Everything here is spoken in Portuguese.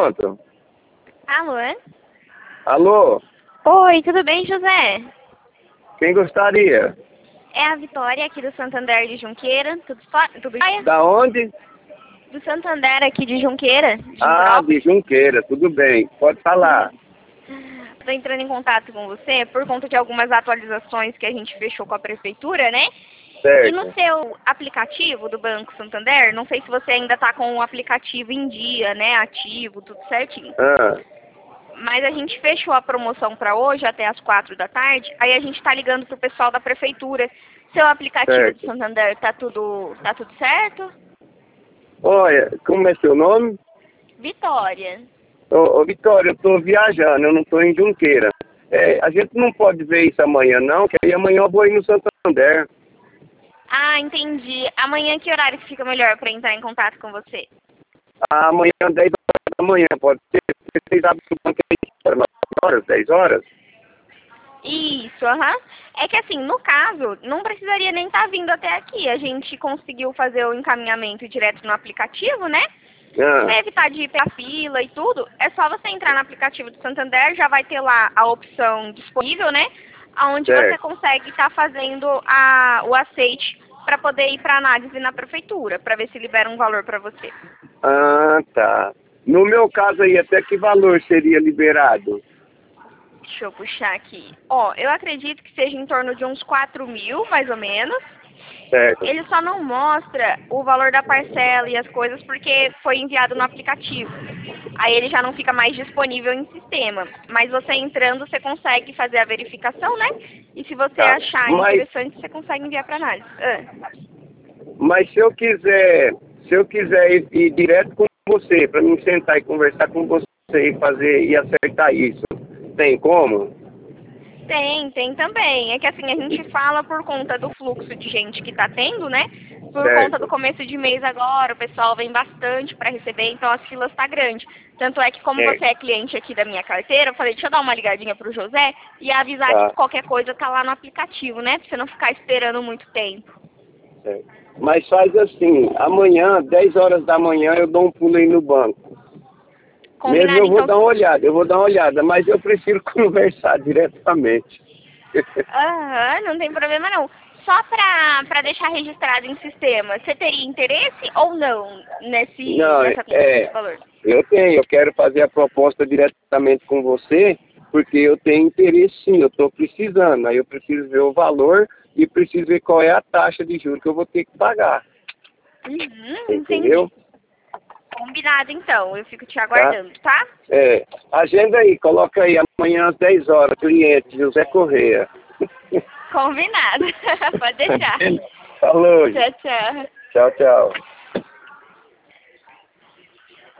pronto. Alô? Alô? Oi, tudo bem, José? Quem gostaria? É a Vitória aqui do Santander de Junqueira. Tudo jóia? Da onde? Do Santander aqui de Junqueira. De Junqueira, tudo bem. Pode falar. Estou entrando em contato com você por conta de algumas atualizações que a gente fechou com a prefeitura, né? E no Certo. seu aplicativo do Banco Santander, não sei se você ainda está com o aplicativo em dia, né? Ativo, tudo certinho. Mas a gente fechou a promoção para hoje, até as 4 da tarde. Aí a gente está ligando pro pessoal da prefeitura. Seu aplicativo Certo. do Santander tá tudo certo? Olha, como é seu nome? Vitória. Ô, Vitória, eu tô viajando, eu não tô em Junqueira. A gente não pode ver isso amanhã não, que aí amanhã eu vou ir no Santander. Ah, entendi. Amanhã que horário que fica melhor para entrar em contato com você? Amanhã, 10 horas da manhã, pode ser? Vocês abrem o banco aí para 9 horas, 10 horas? Isso, aham. É que assim, no caso, não precisaria nem estar vindo até aqui. A gente conseguiu fazer o encaminhamento direto no aplicativo, né? Pra evitar de ir pela fila e tudo, é só você entrar no aplicativo do Santander, já vai ter lá a opção disponível, né? Onde você consegue estar fazendo o aceite para poder ir para análise na prefeitura, para ver se libera um valor para você. Ah, tá. No meu caso aí, até que valor seria liberado? Deixa eu puxar aqui. Ó, eu acredito que seja em torno de uns 4.000, mais ou menos. Certo. Ele só não mostra o valor da parcela e as coisas porque foi enviado no aplicativo. Aí ele já não fica mais disponível em sistema. Mas você entrando, você consegue fazer a verificação, né? E se você achar interessante, você consegue enviar para análise. Mas se eu quiser ir direto com você, para mim sentar e conversar com você e fazer e acertar isso, tem como? Tem também. É que assim, a gente fala por conta do fluxo de gente que tá tendo, né? Por conta do começo de mês agora, o pessoal vem bastante para receber, então as filas tá grande. Tanto é que como você é cliente aqui da minha carteira, eu falei, deixa eu dar uma ligadinha pro José e avisar que qualquer coisa tá lá no aplicativo, né? Pra você não ficar esperando muito tempo. Mas faz assim, amanhã, 10 horas da manhã, eu dou um pulo aí no banco. Combinado, mesmo eu vou então... dar uma olhada, mas eu prefiro conversar diretamente. Não tem problema não. Só pra deixar registrado em sistema, você teria interesse ou não nessa questão de valor? Eu quero fazer a proposta diretamente com você, porque eu tenho interesse sim, eu estou precisando, aí eu preciso ver o valor e preciso ver qual é a taxa de juros que eu vou ter que pagar. Entendeu? Entendi. Combinado então, eu fico te aguardando, tá? Agenda aí, coloca aí, amanhã às 10 horas, cliente José Correia. Combinado, pode deixar. Falou. Tchau, tchau. Tchau, tchau.